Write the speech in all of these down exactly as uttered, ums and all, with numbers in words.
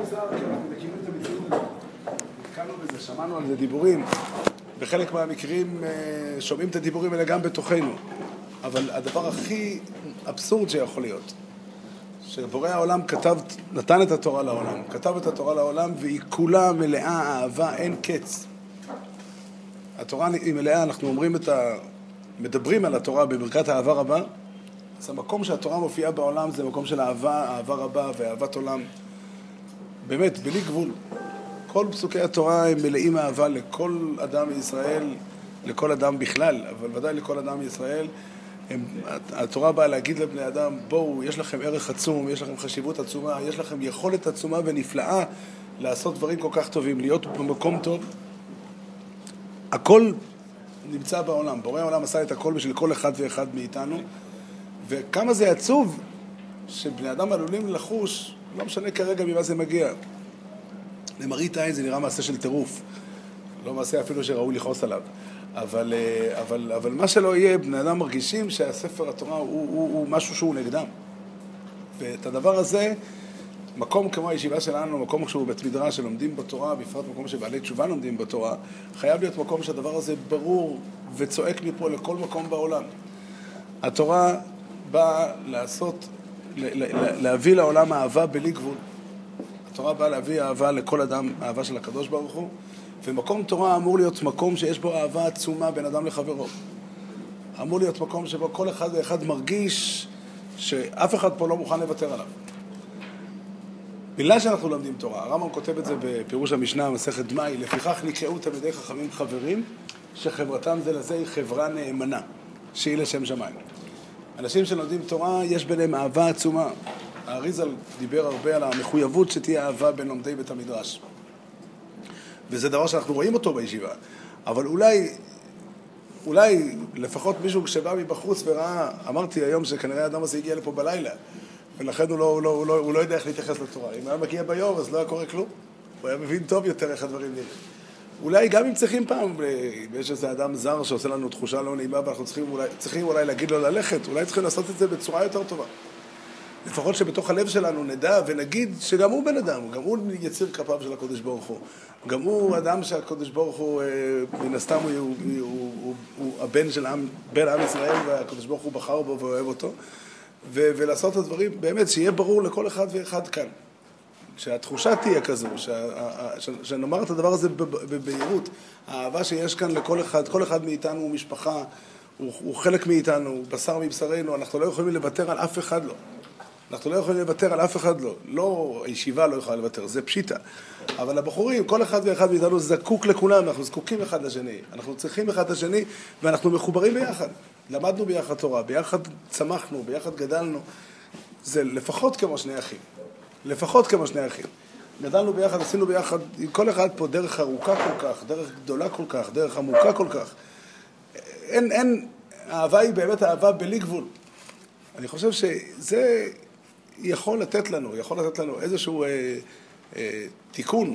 מוזר, כי אנחנו מכירים את המציאות הזאת. נתקלנו בזה, שמענו על זה דיבורים. בחלק מהמקרים שומעים את הדיבורים האלה גם בתוכנו. אבל הדבר הכי אבסורד שיכול להיות, שבורא העולם כתב, נתן את התורה לעולם, כתב את התורה לעולם, והיא כולה מלאה אהבה, אין קץ. התורה היא מלאה, אנחנו אומרים את ה... מדברים על התורה בברכת אהבה רבה, אז המקום שהתורה מופיעה בעולם זה מקום של אהבה, אהבה רבה ואהבת עולם. באמת, בלי גבול. כל פסוקי התורה הם מלאים אהבה לכל אדם מישראל, לכל אדם בכלל, אבל ודאי לכל אדם מישראל. הם, התורה באה להגיד לבני אדם, בואו, יש לכם ערך עצום, יש לכם חשיבות עצומה, יש לכם יכולת עצומה ונפלאה לעשות דברים כל כך טובים, להיות במקום טוב. הכל נמצא בעולם, בורא העולם עשה את הכל בשביל כל אחד ואחד מאיתנו, וכמה זה עצוב שבני אדם עלולים לחוש, לא משנה כרגע ממה זה מגיע. למראית עין זה נראה מעשה של טירוף, לא מעשה אפילו שראוי לכעוס עליו. אבל, אבל, אבל מה שלא יהיה, בני אדם מרגישים שהספר התורה הוא, הוא, הוא משהו שהוא נגדם. ואת הדבר הזה, מקום כמו הישיבה שלנו, מקום שהוא בית מדרש שלומדים בתורה, בפרט מקום שבעלי תשובה לומדים בתורה, חייב להיות מקום שהדבר הזה ברור וצועק מפה לכל מקום בעולם. התורה באה לעשות, להביא לעולם אהבה בלי גבול. התורה באה להביא אהבה לכל אדם, אהבה של הקדוש ברוך הוא, ומקום תורה אמור להיות מקום שיש בו אהבה עצומה בין אדם לחברו. אמור להיות מקום שבו כל אחד ואחד מרגיש שאף אחד פה לא מוכן לוותר עליו. בגלל שאנחנו לומדים תורה, הרמב"ם כותב את זה בפירוש המשנה, מסכת דמאי, לפיכך נקראו תלמידי חכמים חברים, שחברתם זה לזה היא חברה נאמנה, שהיא לשם שמיים. אנשים שלומדים תורה, יש ביניהם אהבה עצומה. האריז"ל דיבר הרבה על המחויבות שתהיה אהבה בין לומדי בית המדרש. וזה דבר שאנחנו רואים אותו בישיבה. אבל אולי, אולי לפחות מישהו שבא מבחוץ וראה, אמרתי היום שכנראה האדם הזה הגיע לפה בלילה, ולכן הוא לא, הוא לא, הוא לא, הוא לא יודע איך להתייחס לתורה. אם היה מגיע ביום, אז לא היה קורה כלום. הוא היה מבין טוב יותר איך הדברים נראים. אולי גם אם צריכים פעם, יש איזה אדם זר שעושה לנו תחושה לא נעימה, ואנחנו צריכים אולי, צריכים אולי להגיד לו ללכת, אולי צריכים לעשות את זה בצורה יותר טובה. לפחות שבתוך הלב שלנו נדע ונגיד שגם הוא בן אדם, גם הוא יציר כפיו של הקדוש ברוך הוא. גם הוא אדם שהקדוש ברוך הוא, מן הסתם הוא, הוא, הוא, הוא, הוא הבן של עם, בן עם ישראל, והקדוש ברוך הוא בחר בו ואוהב אותו. ו, ולעשות את הדברים, באמת, שיהיה ברור לכל אחד ואחד כאן. שהתחושה תהיה כזו, שה, שנאמר את הדבר הזה בבהירות. האהבה שיש כאן לכל אחד, כל אחד מאיתנו הוא משפחה, הוא, הוא חלק מאיתנו, הוא בשר מבשרנו, אנחנו לא יכולים לוותר על אף אחד לא. אנחנו לא יכולים לוותר על אף אחד לא. לא, הישיבה לא יכולה לוותר, זה פשיטה. אבל הבחורים, כל אחד ואחד מאיתנו זקוק לכולם, אנחנו זקוקים אחד לשני. אנחנו צריכים אחד לשני, ואנחנו מחוברים ביחד. למדנו ביחד תורה, ביחד צמחנו, ביחד גדלנו. זה לפחות כמו שני אחים. לפחות כמו שני אחים. גדלנו ביחד, עשינו ביחד, עם כל אחד פה דרך ארוכה כל כך, דרך גדולה כל כך, דרך עמוקה כל כך. אין, אין, האהבה היא באמת אהבה בלי גבול. אני חושב שזה יכול לתת לנו, יכול לתת לנו איזשהו אה, אה, תיקון,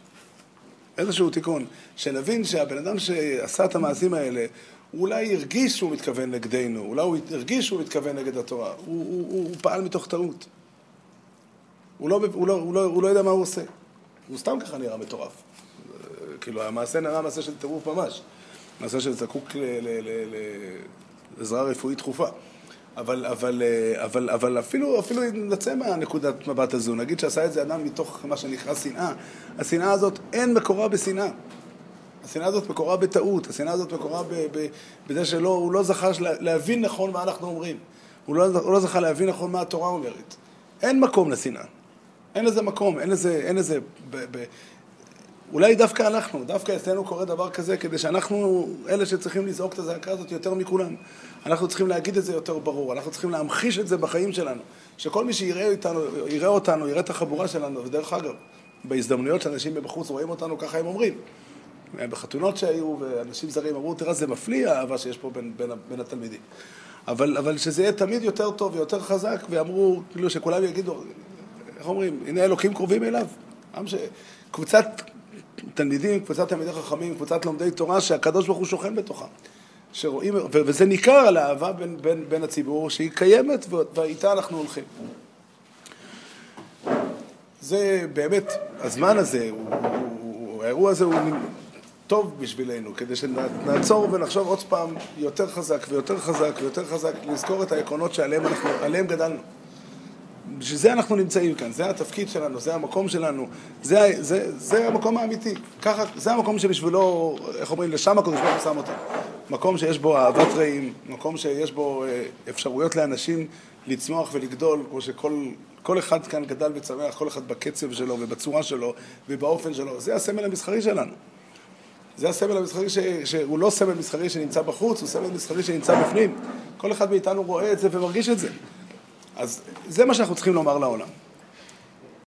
איזשהו תיקון, שנבין שהבן אדם שעשה את המעשים האלה, הוא אולי הרגיש שהוא מתכוון נגדנו, אולי הוא הרגיש שהוא מתכוון נגד התורה, הוא, הוא, הוא, הוא פעל מתוך טעות. הוא לא, הוא, לא, הוא, לא, הוא לא יודע מה הוא עושה. הוא סתם ככה נראה מטורף. כאילו, המעשה נראה מעשה של טירוף ממש. מעשה שזקוק לעזרה רפואית דחופה. אבל, אבל, אבל, אבל אפילו, אפילו נצא מהנקודת מבט הזו, נגיד שעשה את זה אדם מתוך מה שנקרא שנאה. השנאה הזאת אין מקורה בשנאה. השנאה הזאת מקורה בטעות. השנאה הזאת מקורה ב, ב, בזה שלא, הוא לא זכה להבין נכון מה אנחנו אומרים. הוא לא, הוא לא זכה להבין נכון מה התורה אומרת. אין מקום לשנאה. אין לזה מקום, אין לזה, אין לזה, ב, ב, אולי דווקא אנחנו, דווקא אצלנו קורה דבר כזה, כדי שאנחנו אלה שצריכים לזעוק את הזעקה הזאת יותר מכולם. אנחנו צריכים להגיד את זה יותר ברור, אנחנו צריכים להמחיש את זה בחיים שלנו. שכל מי שיראה אותנו, יראה אותנו, יראה את החבורה שלנו, ודרך אגב, בהזדמנויות שאנשים מבחוץ רואים אותנו, ככה הם אומרים. בחתונות שהיו, ואנשים זרים אמרו, תראה, זה מפליא האהבה שיש פה בין, בין, בין התלמידים. אבל, אבל שזה יהיה תמיד יותר טוב ויותר חזק, ואמרו, כאילו שכולם יגידו, איך אומרים, הנה אלוקים קרובים אליו. קבוצת תלמידים, קבוצת תלמידי חכמים, קבוצת לומדי תורה, שהקדוש ברוך הוא שוכן בתוכה. שרואים, וזה ניכר על האהבה בין, בין, בין הציבור, שהיא קיימת, ואיתה אנחנו הולכים. זה באמת, הזמן הזה, הוא, הוא, האירוע הזה הוא טוב בשבילנו, כדי שנעצור ונחשוב עוד פעם יותר חזק ויותר חזק ויותר חזק, לזכור את העקרונות שעליהם אנחנו, עליהם גדלנו. בשביל זה אנחנו נמצאים כאן, זה התפקיד שלנו, זה המקום שלנו, זה, זה, זה המקום האמיתי. ככה, זה המקום שבשבילו, איך אומרים, לשם הקדוש ברוך הוא שם אותם. מקום שיש בו אהבת רעים, מקום שיש בו אפשרויות לאנשים לצמוח ולגדול, כמו שכל כל אחד כאן גדל וצמח, כל אחד בקצב שלו ובצורה שלו ובאופן שלו. זה הסמל המסחרי שלנו. זה הסמל המסחרי ש, שהוא לא סמל מסחרי שנמצא בחוץ, הוא סמל מסחרי שנמצא בפנים. כל אחד מאיתנו רואה את זה ומרגיש את זה. אז זה מה שאנחנו צריכים לומר לעולם.